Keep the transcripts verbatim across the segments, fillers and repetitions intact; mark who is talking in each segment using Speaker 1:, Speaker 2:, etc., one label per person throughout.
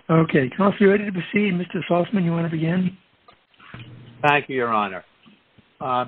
Speaker 1: Okay, Counsel, ready to proceed? Mister Saltzman, you want to begin?
Speaker 2: Thank you, Your Honor. Uh,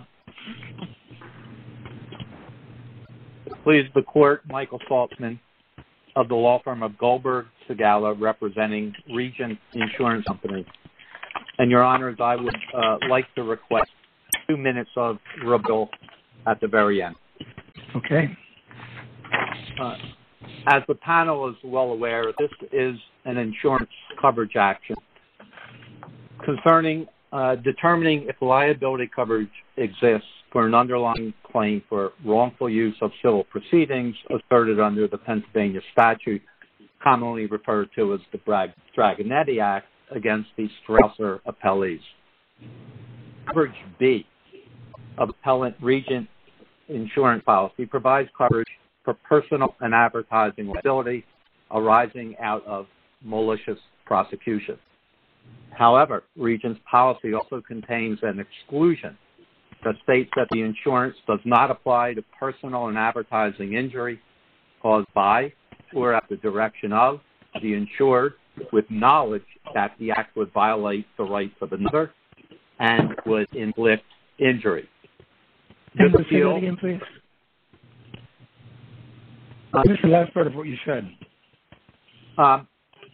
Speaker 2: please, the court, Michael Saltzman of the law firm of Goldberg Segala, representing Regent Insurance Company. And, Your Honors, I would uh, like to request two minutes of rebuttal at the very end.
Speaker 1: Okay.
Speaker 2: Uh, as the panel is well aware, this is an insurance coverage action concerning uh, determining if liability coverage exists for an underlying claim for wrongful use of civil proceedings asserted under the Pennsylvania statute, commonly referred to as the Dragonetti Act, against the Strausser appellees. Coverage B of Appellant Regent Insurance Policy provides coverage for personal and advertising liability arising out of malicious prosecution. However, Regent's policy also contains an exclusion that states that the insurance does not apply to personal and advertising injury caused by or at the direction of the insured with knowledge that the act would violate the rights of another and would inflict injury.
Speaker 1: Can you say that again, please? I missed the last part of what you said.
Speaker 2: Um,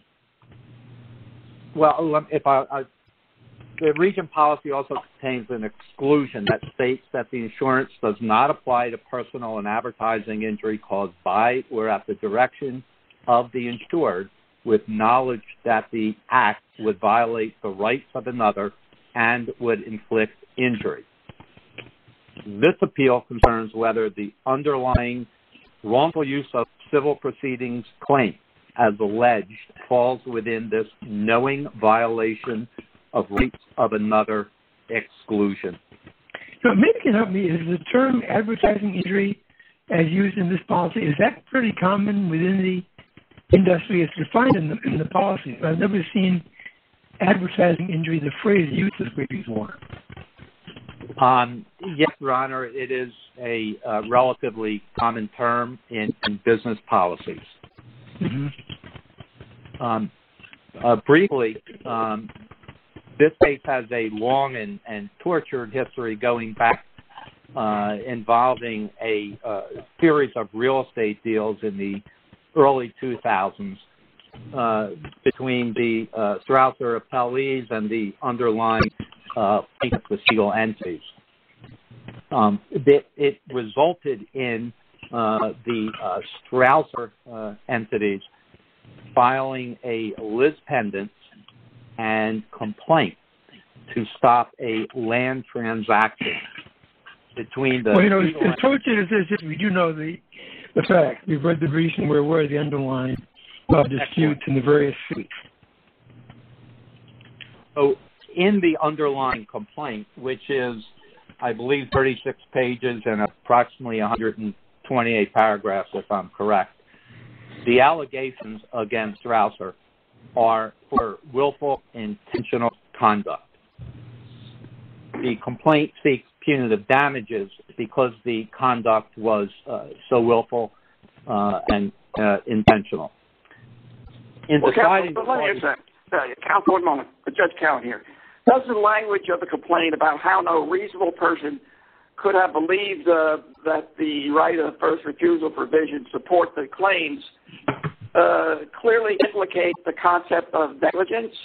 Speaker 2: well, if I, I, the Regent policy also contains an exclusion that states that the insurance does not apply to personal and advertising injury caused by or at the direction of the insured with knowledge that the act would violate the rights of another and would inflict injury. This appeal concerns whether the underlying wrongful use of civil proceedings claim, as alleged, falls within this knowing violation of rights of another exclusion.
Speaker 1: So maybe you can help me. Is the term advertising injury, as used in this policy, is that pretty common within the industry? It's defined in the, in the policy. I've never seen advertising injury, the phrase used this way before.
Speaker 2: Um, yes, Your Honor, it is a uh, relatively common term in, in business policies. Mm-hmm. Um, uh, briefly, um, this case has a long and, and tortured history going back uh, involving a uh, series of real estate deals in the early two thousands uh, between the uh, Strausser appellees and the underlying uh, plaintiff legal entities. Um, it, it resulted in uh, the uh, Strausser uh, entities filing a lis pendens and complaint to stop a land transaction between the...
Speaker 1: Well, you know, as tortured as this is, we do know the, the fact. We've read the briefs and we're aware of the underlying uh, disputes in the various suits.
Speaker 2: So, in the underlying complaint, which is, I believe, thirty-six pages and approximately one hundred twenty-eight paragraphs, if I'm correct, the allegations against Strausser are for willful, intentional conduct. The complaint seeks punitive damages because the conduct was uh, so willful uh, and uh, intentional. In
Speaker 3: well,
Speaker 2: deciding...
Speaker 3: Counsel, let me ask that. Uh, Counsel, one moment. Judge Cowan here. Does the language of the complaint about how no reasonable person could have believed uh, that the right of first refusal provision support the claims uh, clearly implicate the concept of negligence?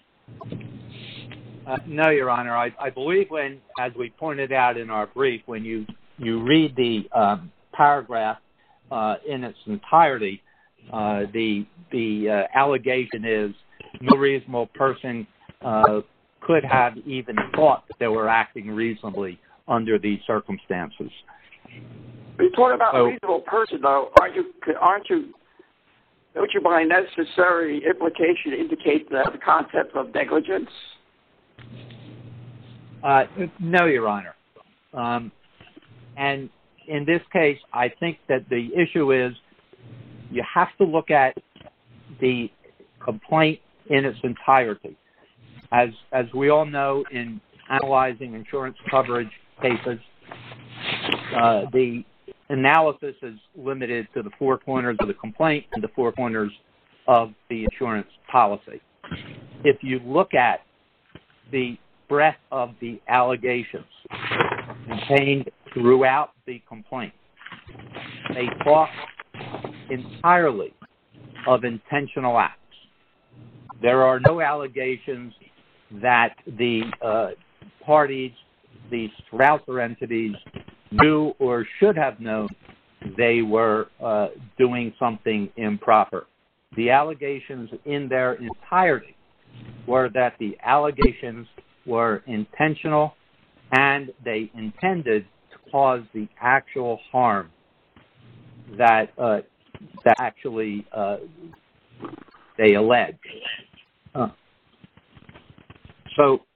Speaker 2: Uh, no, Your Honor. I, I believe when, as we pointed out in our brief, when you, you read the um, paragraph uh, in its entirety, uh, the, the uh, allegation is no reasonable person uh, could have even thought that they were acting reasonably under these circumstances.
Speaker 3: You're talking about
Speaker 2: so,
Speaker 3: a reasonable person, though. Aren't you? Aren't you? Don't you, by necessary implication, indicate the, the concept of negligence?
Speaker 2: Uh, no, Your Honor. Um, and in this case, I think that the issue is you have to look at the complaint in its entirety. As as we all know, in analyzing insurance coverage cases, uh, the analysis is limited to the four corners of the complaint and the four corners of the insurance policy. if you look at the breadth of the allegations contained throughout the complaint, they talk entirely of intentional acts. There are no allegations that the uh, parties, the Strouser entities, knew or should have known they were uh, doing something improper. The allegations in their entirety were that the allegations were intentional and they intended to cause the actual harm that uh, that actually uh, they allege. Uh, so,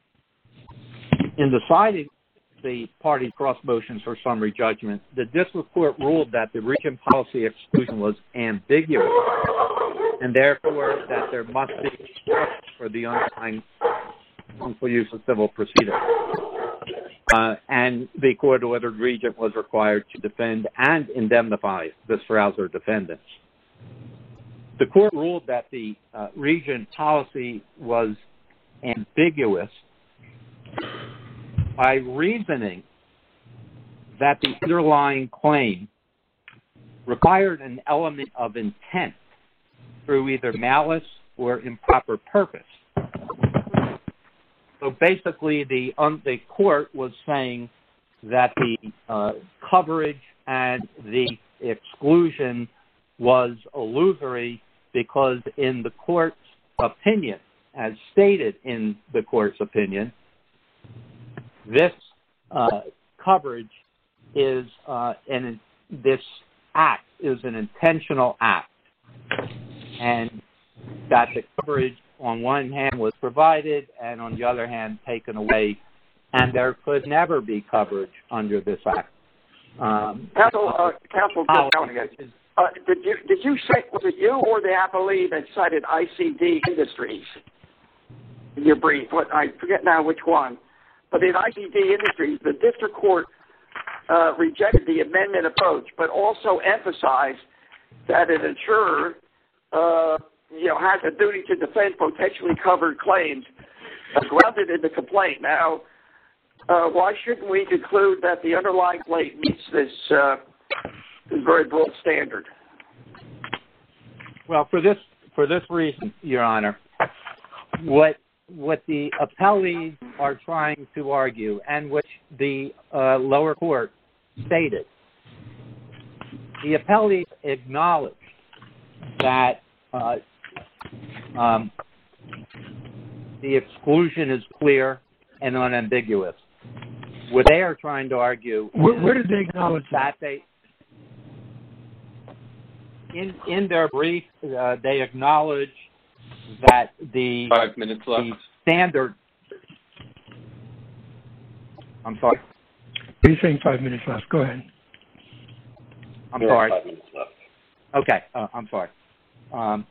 Speaker 2: in deciding the party cross motions for summary judgment, the district court ruled that the region policy exclusion was ambiguous, and therefore that there must be for the underlying wrongful use of civil proceedings. Uh, and the court ordered Regent was required to defend and indemnify the Strouser defendants. The court ruled that the uh, Regent policy was ambiguous by reasoning that the underlying claim required an element of intent through either malice or improper purpose. So basically, the, um, the court was saying that the uh, coverage and the exclusion was illusory because in the court's opinion, as stated in the court's opinion, this uh, coverage is, uh, and this act is an intentional act, and that the coverage on one hand was provided and on the other hand taken away, and there could never be coverage under this act. Um,
Speaker 3: Counsel, uh, Counsel, uh, did you did you say, was it you or the appellee that cited I C D Industries in your brief? What, I forget now which one. But in I C D Industries, the district court uh, rejected the amendment approach, but also emphasized that an insurer, uh, you know, has a duty to defend potentially covered claims uh, grounded in the complaint. Now, uh, why shouldn't we conclude that the underlying complaint meets this, uh, this very broad standard?
Speaker 2: Well, for this for this reason, Your Honor, what what the appellees are trying to argue, and which the uh, lower court stated, the appellees acknowledged that uh, um, the exclusion is clear and unambiguous. What they are trying to argue
Speaker 1: where, where did they acknowledge
Speaker 2: that? that they in in their brief uh, they acknowledge that the
Speaker 4: five minutes left.
Speaker 2: The standard. I'm sorry.
Speaker 1: You're saying five minutes left. Go ahead.
Speaker 2: I'm
Speaker 4: there
Speaker 2: sorry.
Speaker 4: Five minutes left.
Speaker 2: Okay. Uh, I'm sorry. Um,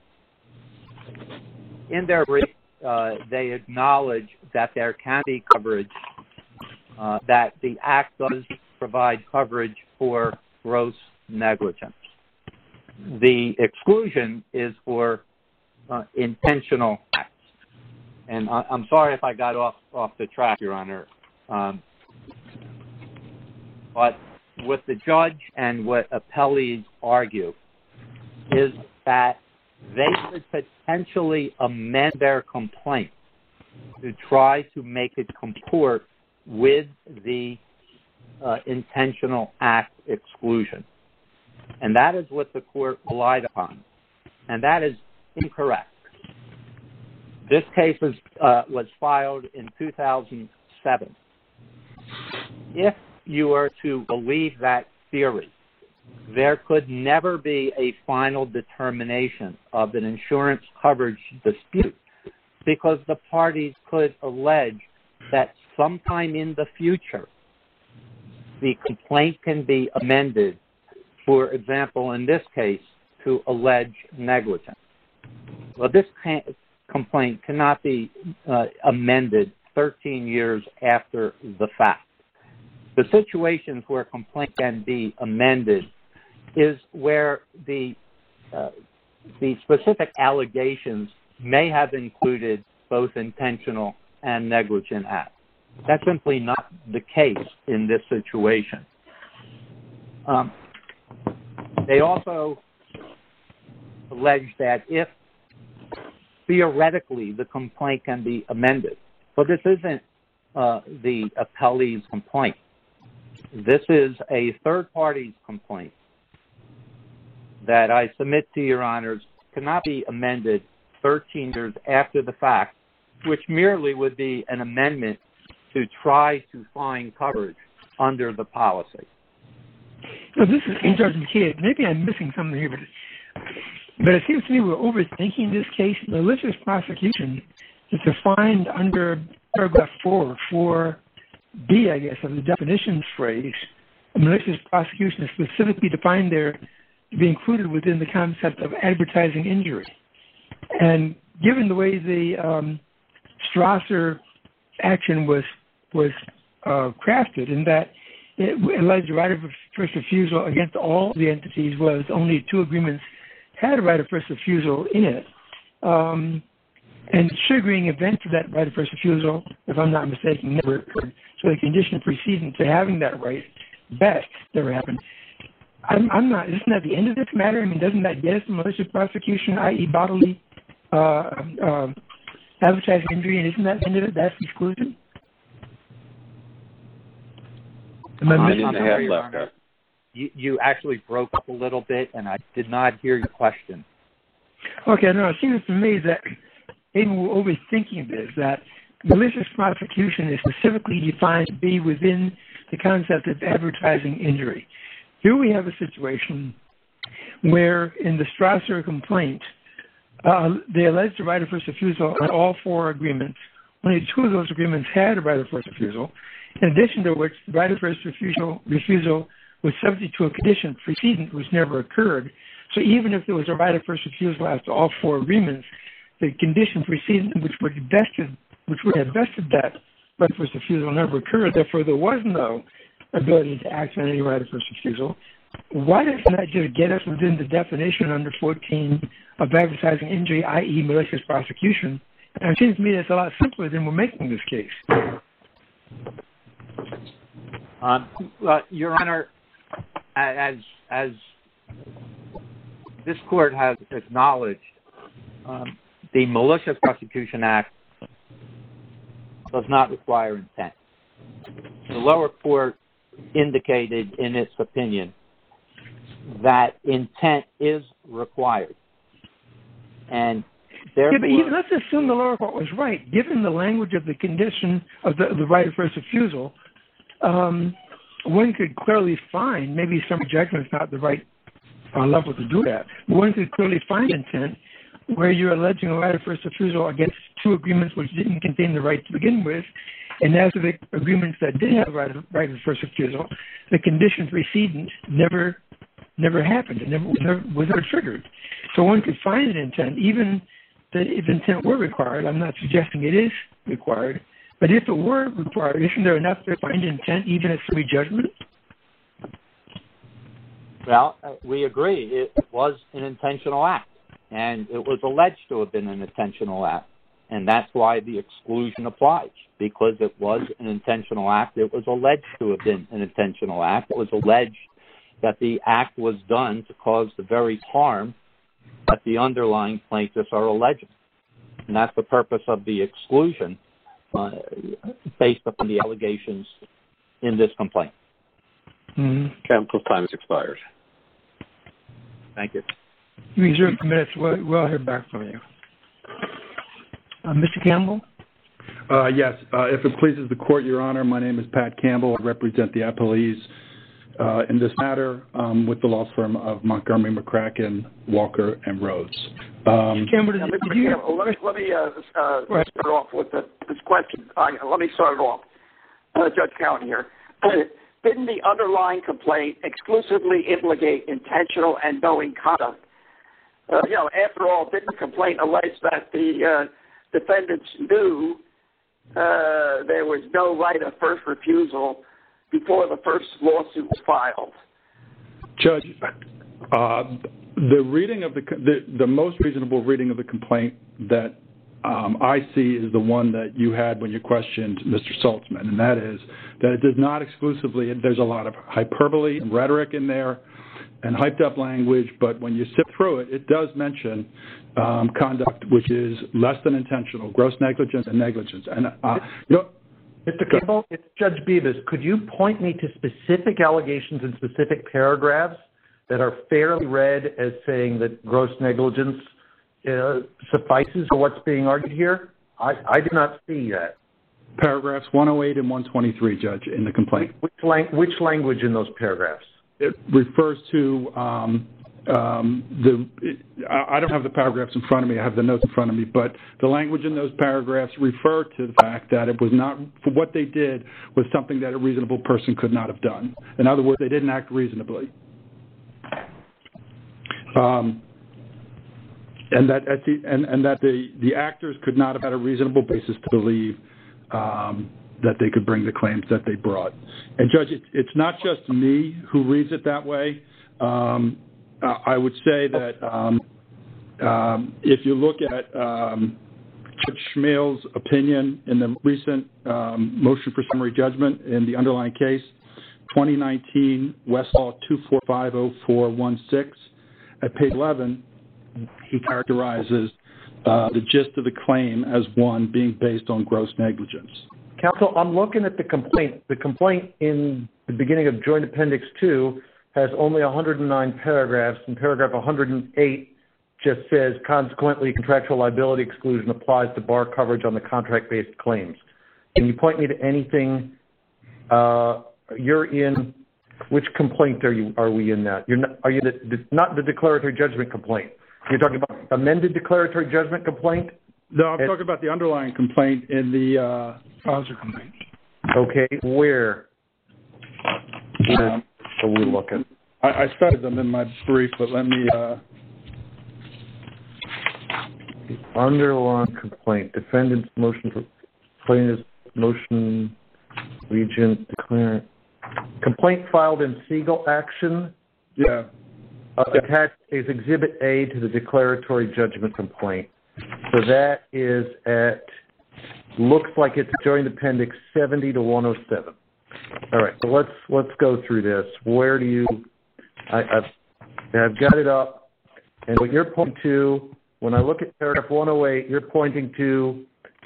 Speaker 2: in their brief, uh, they acknowledge that there can be coverage, uh, that the Act does provide coverage for gross negligence. The exclusion is for uh, intentional acts. And I, I'm sorry if I got off, off the track, Your Honor. Um, but what the judge and what appellees argue is that they could potentially amend their complaint to try to make it comport with the uh, intentional act exclusion. And that is what the court relied upon. And that is incorrect. This case was, uh, was filed in two thousand seven. If you were to believe that theory, there could never be a final determination of an insurance coverage dispute because the parties could allege that sometime in the future, the complaint can be amended, for example, in this case, to allege negligence. Well, this complaint cannot be uh, amended thirteen years after the fact. The situations where a complaint can be amended is where the uh, the specific allegations may have included both intentional and negligent act. That's simply not the case in this situation. Um, they also allege that if theoretically the complaint can be amended, but this isn't uh, the appellee's complaint. This is a third party's complaint that I submit to your honors cannot be amended thirteen years after the fact, which merely would be an amendment to try to find coverage under the policy.
Speaker 1: So this is Judge McKay. Maybe I'm missing something here, but but it seems to me we're overthinking this case. Malicious prosecution is defined under paragraph four, four B, I guess, of the definitions phrase. Malicious prosecution is specifically defined there to be included within the concept of advertising injury. And given the way the um, Strasser action was was uh, crafted, in that it alleged right of first refusal against all the entities, was only two agreements had a right of first refusal in it. Um, and triggering event for that right of first refusal, if I'm not mistaken, never occurred. So the condition preceding to having that right, best, never happened. I'm, I'm not, isn't that the end of this matter? I mean, doesn't that get us to malicious prosecution, that is bodily uh, uh, advertising injury, and isn't that the end of it? That's exclusion? Am I
Speaker 2: I'm,
Speaker 1: missing
Speaker 2: I'm sorry, Your Honor. You, you actually broke up a little bit, and I did not hear your question.
Speaker 1: Okay, no, it seems to me that maybe we're overthinking this, that malicious prosecution is specifically defined to be within the concept of advertising injury. Here we have a situation where in the Strasser complaint, uh, they alleged the right of first refusal on all four agreements. Only two of those agreements had a right of first refusal, in addition to which the right of first refusal, refusal was subject to a condition precedent which never occurred. So even if there was a right of first refusal after all four agreements, the condition precedent which would, vested, which would have vested that right of first refusal never occurred. Therefore, there was no ability to act on any right of first refusal. Why doesn't that just get us within the definition under fourteen of advertising injury, that is malicious prosecution? And it seems to me that's a lot simpler than we're making this case.
Speaker 2: Um, well, Your Honor, as as this court has acknowledged, um, the Malicious Prosecution Act does not require intent. The lower court indicated in its opinion that intent is required. And therefore...
Speaker 1: Yeah, but even, let's assume the lower court was right. Given the language of the condition of the, the right of first refusal, um, one could clearly find, maybe some judgment is not the right uh, level to do that, but one could clearly find intent where you're alleging a right of first refusal against two agreements which didn't contain the right to begin with, and as for the agreements that did have a right of, right of first refusal, the condition precedent never never happened. It never, never was never triggered. So one could find an intent, even that if intent were required. I'm not suggesting it is required, but if it were required, isn't there enough to find intent even at summary judgment?
Speaker 2: Well, uh, we agree. It was an intentional act, and it was alleged to have been an intentional act. And that's why the exclusion applies, because it was an intentional act. It was alleged to have been an intentional act. It was alleged that the act was done to cause the very harm that the underlying plaintiffs are alleging. And that's the purpose of the exclusion uh, based upon the allegations in this complaint.
Speaker 4: Mm-hmm. Counsel's time has expired.
Speaker 2: Thank you.
Speaker 1: You reserve a minute. We'll, we'll hear back from you. Uh, Mister Campbell?
Speaker 5: Uh, yes. Uh, if it pleases the court, Your Honor, my name is Pat Campbell. I represent the appellees uh, in this matter um, with the law firm of Montgomery, McCracken, Walker, and Rhodes. Um,
Speaker 1: Campbell, did,
Speaker 3: now,
Speaker 1: did you...
Speaker 3: Campbell, let me, let me uh, uh, start off with the, this question. Uh, let me start it off. Uh, Judge Cowan here. Didn't the underlying complaint exclusively implicate intentional and knowing conduct? Uh, you know, after all, didn't the complaint allege that the uh, defendants knew uh, there was no right of first refusal before the first lawsuit was filed?
Speaker 5: Judge, uh, the reading of the, the the most reasonable reading of the complaint that um, I see is the one that you had when you questioned Mister Saltzman, and that is that it does not exclusively, there's a lot of hyperbole and rhetoric in there and hyped up language, but when you sift through it, it does mention um, conduct which is less than intentional, gross negligence and negligence. And, uh, you know,
Speaker 6: Mister Campbell, it's Judge Bibas. Could you point me to specific allegations in specific paragraphs that are fairly read as saying that gross negligence uh, suffices for what's being argued here? I, I do not see that.
Speaker 5: Paragraphs one oh eight and one twenty-three, Judge, in the complaint.
Speaker 6: Which, lang- which language in those paragraphs?
Speaker 5: It refers to um, um, the, it, I don't have the paragraphs in front of me, I have the notes in front of me, but the language in those paragraphs refer to the fact that it was not, for what they did was something that a reasonable person could not have done. In other words, they didn't act reasonably. Um, and that, and, and that the, the actors could not have had a reasonable basis to believe um, that they could bring the claims that they brought. And, Judge, it, it's not just me who reads it that way. Um, I would say that um, um, if you look at um, Judge Schmal's opinion in the recent um, motion for summary judgment in the underlying case, twenty nineteen Westlaw two four five oh four one six, at page eleven, he characterizes uh, the gist of the claim as one being based on gross negligence.
Speaker 6: Counsel, I'm looking at the complaint. The complaint in the beginning of Joint Appendix two has only one hundred nine paragraphs, and paragraph one hundred eight just says, consequently, contractual liability exclusion applies to bar coverage on the contract-based claims. Can you point me to anything? Uh, you're in, which complaint are you? Are we in that? You're not, are you the, the, not the declaratory judgment complaint? You're talking about amended declaratory judgment complaint?
Speaker 5: No, I'm it, talking about the underlying complaint in the uh,
Speaker 1: Fauser complaint.
Speaker 6: Okay, where?
Speaker 5: Um,
Speaker 6: Are we looking?
Speaker 5: I, I cited them in my brief, but let me. Uh...
Speaker 6: The underlying complaint, defendant's motion for plaintiff's motion, regent declare complaint filed in Siegel action.
Speaker 5: Yeah.
Speaker 6: Uh, attached is Exhibit A to the declaratory judgment complaint. So that is at looks like it's Joint Appendix seventy to one oh seven. All right, so let's let's go through this. Where do you? I, I've I've got it up, and what you're pointing to when I look at paragraph one oh eight, you're pointing to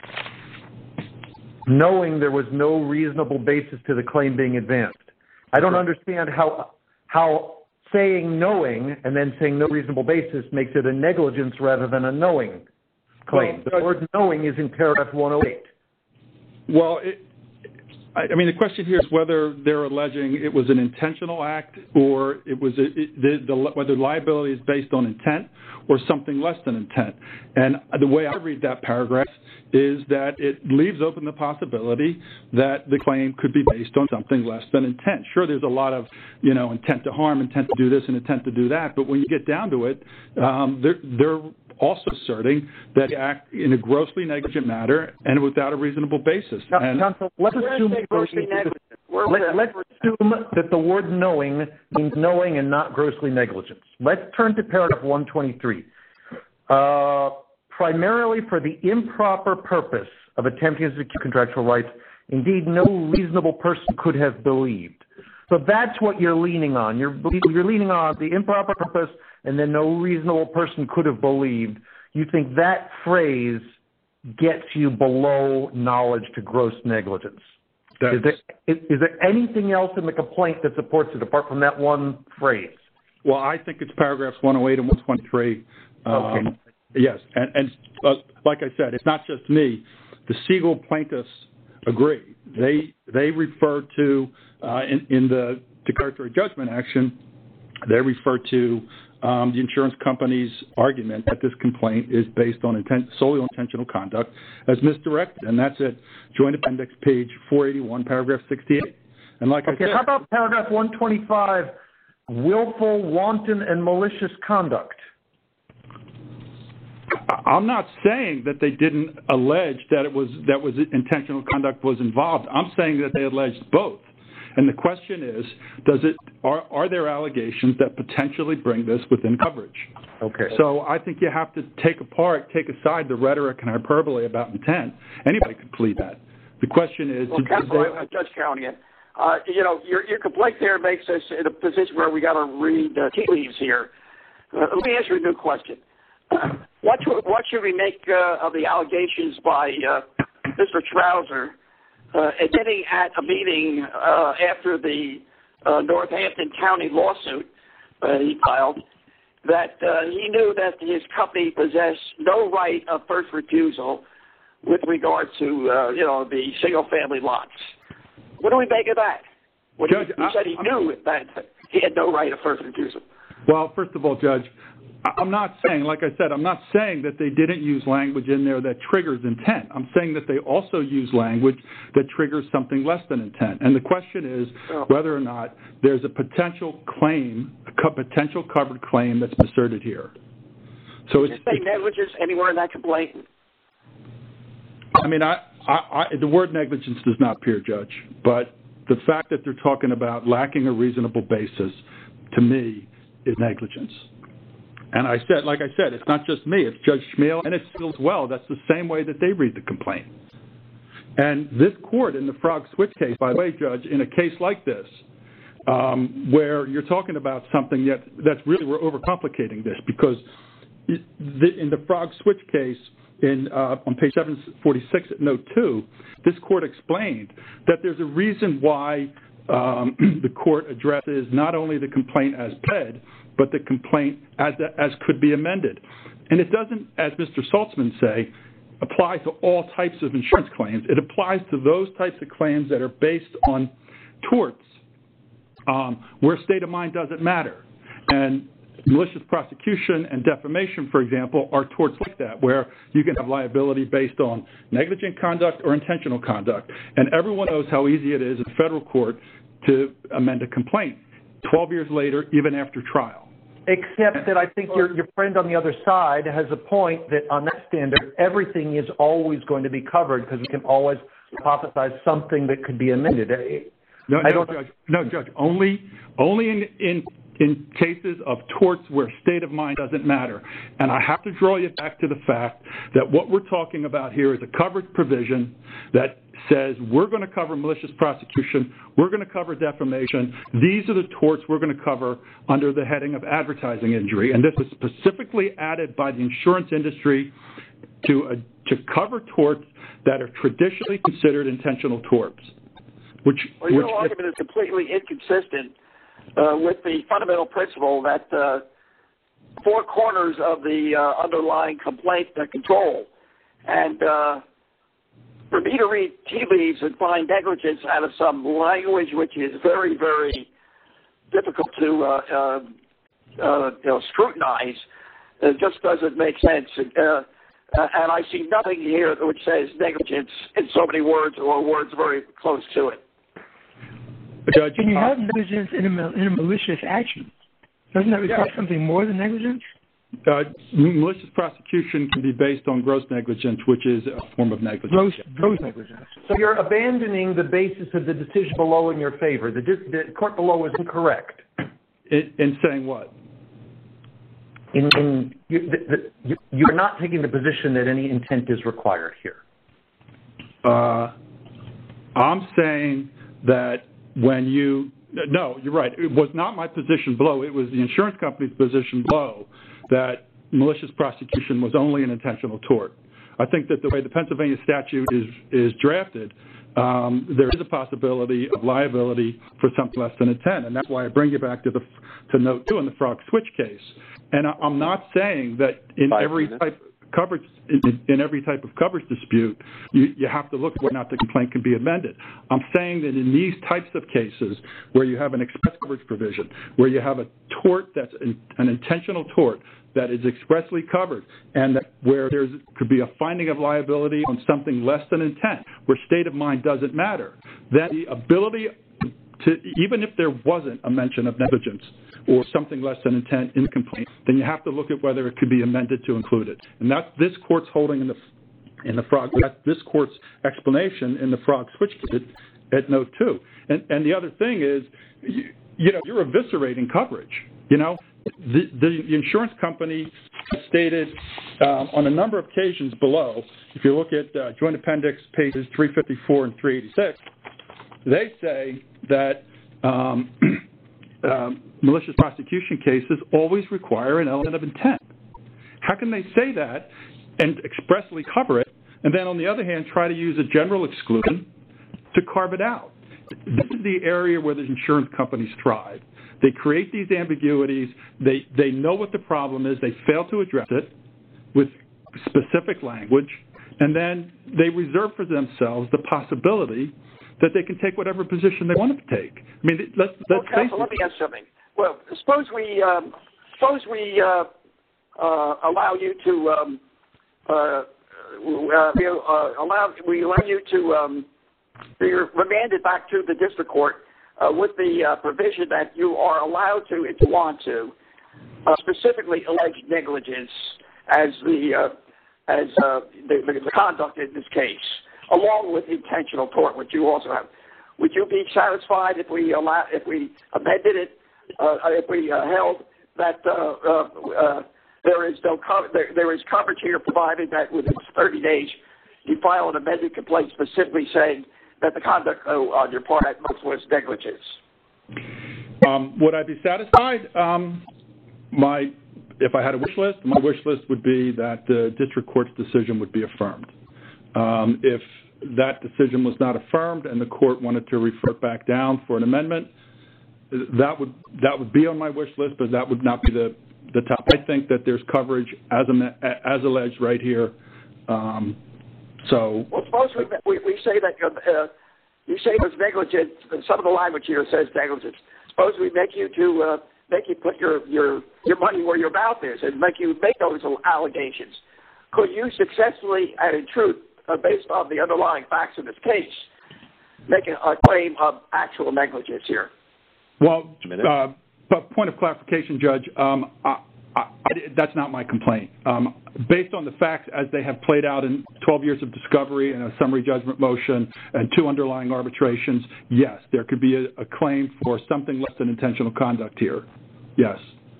Speaker 6: knowing there was no reasonable basis to the claim being advanced. I don't understand how how saying knowing and then saying no reasonable basis makes it a negligence rather than a knowing claim. Well, the word knowing is in paragraph one oh eight.
Speaker 5: Well, it, I mean, the question here is whether they're alleging it was an intentional act or it was a, it, the, the, whether liability is based on intent or something less than intent. And the way I read that paragraph is that it leaves open the possibility that the claim could be based on something less than intent. Sure, there's a lot of, you know, intent to harm, intent to do this, and intent to do that. But when you get down to it, um, they're, they're also asserting that they act in a grossly negligent manner and without a reasonable basis.
Speaker 6: Now,
Speaker 5: and
Speaker 6: Counsel, let's assume, let, let's assume that the word knowing means knowing and not grossly negligence. Let's turn to paragraph one twenty-three. Uh, primarily for the improper purpose of attempting to secure contractual rights, indeed no reasonable person could have believed. So that's what you're leaning on. You're, you're leaning on the improper purpose and then no reasonable person could have believed. You think that phrase gets you below knowledge to gross negligence. Is there, is, is there anything else in the complaint that supports it apart from that one phrase?
Speaker 5: Well, I think it's paragraphs one oh eight and one twenty-three. Um,
Speaker 6: okay.
Speaker 5: Yes, and, and uh, like I said, it's not just me. The Siegel plaintiffs agree. They they refer to, uh, in, in the declaratory judgment action, they refer to um, the insurance company's argument that this complaint is based on intent, solely on intentional conduct as misdirected, and that's at Joint Appendix page four eighty-one, paragraph sixty-eight. And like
Speaker 6: okay,
Speaker 5: I said,
Speaker 6: how about paragraph one twenty-five, willful, wanton, and malicious conduct?
Speaker 5: I'm not saying that they didn't allege that it was that was intentional conduct was involved. I'm saying that they alleged both. And the question is, does it are, are there allegations that potentially bring this within coverage?
Speaker 6: Okay.
Speaker 5: So I think you have to take apart, take aside the rhetoric and hyperbole about intent. Anybody could plead that. The question is...
Speaker 3: Well, Counsel, they... Judge Callahan, uh, you know, your, your complaint there makes us in a position where we got to read uh, tea leaves here. Uh, let me ask you a new question. Uh, what, what should we make uh, of the allegations by uh, Mister Trouser uh, admitting at a meeting uh, after the uh, Northampton County lawsuit uh, he filed that uh, he knew that his company possessed no right of first refusal with regard to, uh, you know, the single-family lots? What do we make of that? What
Speaker 5: Judge,
Speaker 3: he, he said he
Speaker 5: I,
Speaker 3: knew that he had no right of first refusal.
Speaker 5: Well, first of all, Judge, I'm not saying, like I said, I'm not saying that they didn't use language in there that triggers intent. I'm saying that they also use language that triggers something less than intent. And the question is oh. whether or not there's a potential claim, a co- potential covered claim that's asserted here. So
Speaker 3: Did
Speaker 5: it's,
Speaker 3: you say negligence anywhere in that complaint?
Speaker 5: I mean, I, I, I, the word negligence does not appear, Judge, but the fact that they're talking about lacking a reasonable basis, to me, is negligence. And I said, like I said, it's not just me, it's Judge Schmiel, and it's still as well. That's the same way that they read the complaint. And this court in the Frog Switch case, by the way, Judge, in a case like this, um, where you're talking about something that, that's really, we're overcomplicating this, because it, the, in the Frog Switch case, in uh, on page seven forty-six at note two, this court explained that there's a reason why um, the court addresses not only the complaint as pled, but the complaint as as could be amended. And it doesn't, as Mister Saltzman say, apply to all types of insurance claims. It applies to those types of claims that are based on torts, um, where state of mind doesn't matter. And malicious prosecution and defamation, for example, are torts like that, where you can have liability based on negligent conduct or intentional conduct. And everyone knows how easy it is in federal court to amend a complaint twelve years later, even after trial.
Speaker 6: Except that I think your, your friend on the other side has a point that on that standard, everything is always going to be covered because we can always hypothesize something that could be amended.
Speaker 5: No,
Speaker 6: I
Speaker 5: no,
Speaker 6: don't,
Speaker 5: Judge, no, Judge. Only, only in, in in cases of torts where state of mind doesn't matter. And I have to draw you back to the fact that what we're talking about here is a coverage provision that says we're going to cover malicious prosecution, we're going to cover defamation. These are the torts we're going to cover under the heading of advertising injury. And this was specifically added by the insurance industry to, uh, to cover torts that are traditionally considered intentional torts. Which,
Speaker 3: well, your
Speaker 5: which,
Speaker 3: argument is completely inconsistent uh, with the fundamental principle that uh, four corners of the uh, underlying complaint that control. And uh, for me to read tea leaves and find negligence out of some language which is very, very difficult to uh, uh, uh, you know, scrutinize, it just doesn't make sense. Uh, and I see nothing here which says negligence in so many words or words very close to it.
Speaker 5: Judge,
Speaker 1: Can you
Speaker 5: uh,
Speaker 1: have negligence in a, in a malicious action? Doesn't that require yeah. something more than negligence?
Speaker 5: Uh, malicious prosecution can be based on gross negligence, which is a form of negligence.
Speaker 1: Gross, gross negligence.
Speaker 6: So you're abandoning the basis of the decision below in your favor. The, the court below is incorrect.
Speaker 5: In, in saying what?
Speaker 6: In, in you, the, the, you, you're not taking the position that any intent is required here.
Speaker 5: Uh, I'm saying that when you, no, you're right. It was not my position below. It was the insurance company's position below that malicious prosecution was only an intentional tort. I think that the way the Pennsylvania statute is, is drafted, um, there is a possibility of liability for something less than intent, and that's why I bring you back to the to note two in the Frog Switch case. And I, I'm not saying that in
Speaker 4: Five
Speaker 5: every
Speaker 4: minutes. type
Speaker 5: coverage in, in every type of coverage dispute, you, you have to look at whether or not the complaint can be amended. I'm saying that in these types of cases where you have an express coverage provision, where you have a tort that's an, an intentional tort that is expressly covered, and that where there could be a finding of liability on something less than intent, where state of mind doesn't matter, then the ability to, even if there wasn't a mention of negligence or something less than intent in the complaint, then you have to look at whether it could be amended to include it. And that's this court's holding in the in the Frog, that's this court's explanation in the Frog Switch case at note two. And, and the other thing is, you, you know, you're eviscerating coverage. You know, the, the insurance company stated um, on a number of occasions below, if you look at uh, Joint Appendix pages three fifty-four and three eighty-six, they say that um, um, malicious prosecution cases always require an element of intent. How can they say that and expressly cover it, and then on the other hand try to use a general exclusion to carve it out? This is the area where the insurance companies thrive. They create these ambiguities. They, they know what the problem is. They fail to address it with specific language, and then they reserve for themselves the possibility that they can take whatever position they want to take. I mean, let's, let's
Speaker 3: well,
Speaker 5: face
Speaker 3: Counsel,
Speaker 5: it.
Speaker 3: let me ask something. Well, suppose we um, suppose we uh, uh, allow you to um, uh, uh, we, uh, allow we allow you to um, be remanded back to the district court uh, with the uh, provision that you are allowed to, if you want to, uh, specifically allege negligence as the uh, as uh, the, the conduct in this case, along with intentional tort, which you also have. Would you be satisfied if we allow, if we amended it, uh, if we uh, held that uh, uh, uh, there is no co- there, there is coverage here, provided that within thirty days you file an amended complaint specifically saying that the conduct uh, on your part at most was negligence?
Speaker 5: Um, would I be satisfied? Um, my if I had a wish list, my wish list would be that the district court's decision would be affirmed. Um, if that decision was not affirmed and the court wanted to refer it back down for an amendment, that would that would be on my wish list, but that would not be the, the top. I think that there's coverage as as alleged right here. Um, so,
Speaker 3: well, suppose we, we, we say that uh, you say there's negligence. Some of the language here says negligence. Suppose we make you to uh, make you put your, your your money where your mouth is and make you make those allegations. Could you successfully and in truth, Uh, based on the underlying facts of this case, make a, a claim of actual negligence here?
Speaker 5: Well, uh, but point of clarification, Judge, um, I, I, I, that's not my complaint. Um, based on the facts as they have played out in twelve years of discovery and a summary judgment motion and two underlying arbitrations, yes, there could be a, a claim for something less than intentional conduct here. Yes.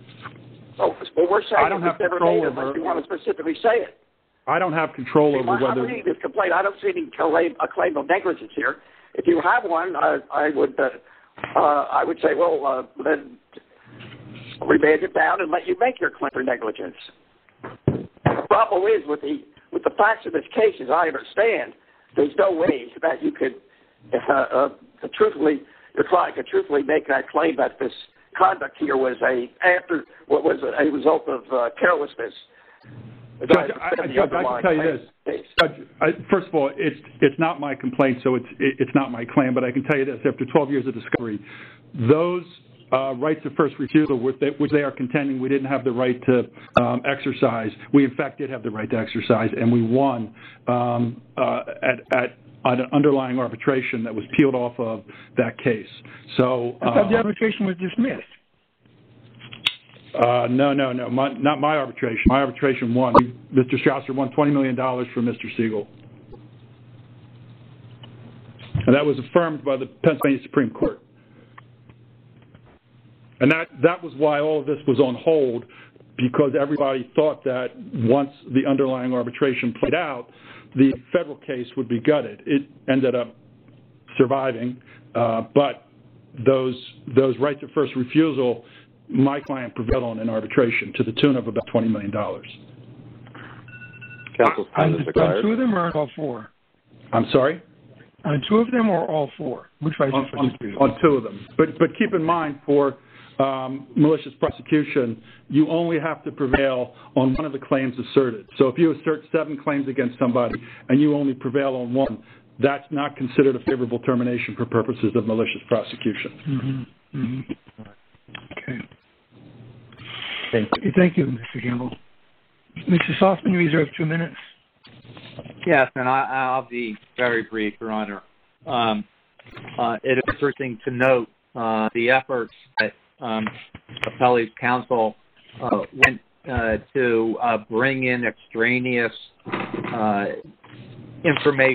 Speaker 3: Oh, well, we're saying
Speaker 5: I don't have
Speaker 3: never
Speaker 5: control
Speaker 3: made
Speaker 5: over.
Speaker 3: unless you want to specifically say it.
Speaker 5: I don't have control
Speaker 3: See,
Speaker 5: over
Speaker 3: I'm
Speaker 5: whether.
Speaker 3: I'm reading this complaint. I don't see any claim, a claim of negligence here. If you have one, I, I would, uh, uh, I would say, well, uh, then remand it down and let you make your claim for negligence. The problem is with the with the facts of this case, as I understand, there's no way that you could, uh, uh, truthfully, your client could truthfully make that claim that this conduct here was a after what was a, a result of uh, carelessness.
Speaker 5: Judge, I, I, Judge, I can tell you this. Judge, I, first of all, it's it's not my complaint, so it's it, it's not my claim. But I can tell you this: after twelve years of discovery, those uh, rights of first refusal, which they, which they are contending we didn't have the right to um, exercise, we in fact did have the right to exercise, and we won um, uh, at at. on an underlying arbitration that was peeled off of that case. So
Speaker 1: I thought the arbitration was dismissed.
Speaker 5: Uh, no, no, no, my, not my arbitration. My arbitration won. Mister Strausser won twenty million dollars from Mister Siegel. And that was affirmed by the Pennsylvania Supreme Court. And that, that was why all of this was on hold, because everybody thought that once the underlying arbitration played out, the federal case would be gutted. It ended up surviving, uh, but those those rights of first refusal, my client prevailed on in arbitration to the tune of about twenty million dollars.
Speaker 4: Counsel's time is expired.
Speaker 1: On two of them or on all four?
Speaker 5: I'm sorry?
Speaker 1: On two of them or all four? Which rights
Speaker 5: on,
Speaker 1: of first
Speaker 5: on,
Speaker 1: refusal?
Speaker 5: on two of them. But but keep in mind, for um, malicious prosecution, you only have to prevail on one of the claims asserted. So if you assert seven claims against somebody and you only prevail on one, that's not considered a favorable termination for purposes of malicious prosecution.
Speaker 1: Mm-hmm. Mm-hmm. Okay.
Speaker 6: Thank you.
Speaker 1: Thank you, Mister Campbell. Mister Softman, you reserve two minutes.
Speaker 2: Yes, and I, I'll be very brief, Your Honor. Um, uh, it is interesting to note uh, the efforts that um, Appellee's counsel uh, went uh, to uh, bring in extraneous uh, information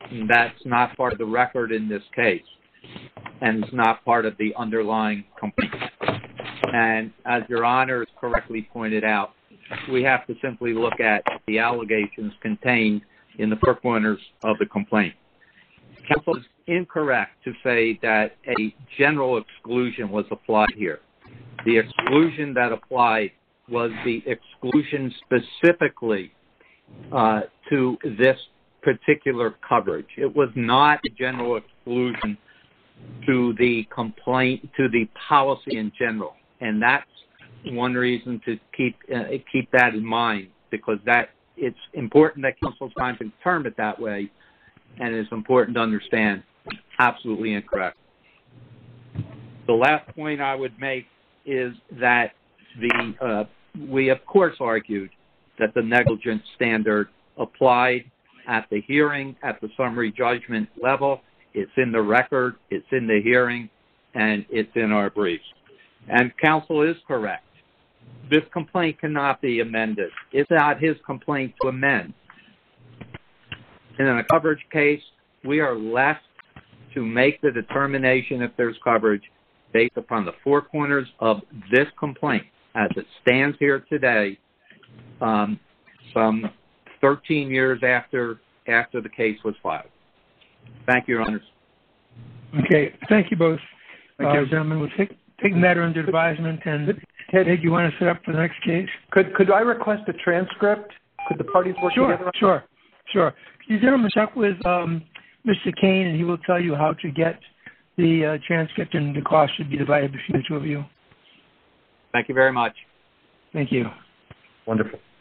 Speaker 2: That's not part of the record in this case, and it's not part of the underlying complaint. And as Your Honor has correctly pointed out, we have to simply look at the allegations contained in the four corners of the complaint. Counsel is incorrect to say that a general exclusion was applied here. The exclusion that applied was the exclusion specifically uh, to this particular coverage. It was not a general exclusion to the complaint, to the policy in general. And that's one reason to keep uh, keep that in mind, because that it's important that counsel trying to term it that way, and it's important to understand absolutely incorrect. The last point I would make is that the uh, we of course argued that the negligence standard applied at the hearing, at the summary judgment level. It's in the record, it's in the hearing, and it's in our briefs. And counsel is correct. This complaint cannot be amended. It's not his complaint to amend. And in a coverage case, we are left to make the determination if there's coverage based upon the four corners of this complaint as it stands here today, um, some thirteen years after after the case was filed. Thank you, Your Honors.
Speaker 1: Okay. Thank you both,
Speaker 6: Thank
Speaker 1: uh,
Speaker 6: you.
Speaker 1: gentlemen. We'll take, take the matter under advisement. And Ted, you want to set up for the next case?
Speaker 6: Could could I request a transcript? Could the parties work
Speaker 1: sure,
Speaker 6: together?
Speaker 1: Sure, sure. Can you gentlemen check with um, Mister Kane, and he will tell you how to get the uh, transcript, and the cost should be divided between the two of you.
Speaker 2: Thank you very much.
Speaker 1: Thank you.
Speaker 6: Wonderful.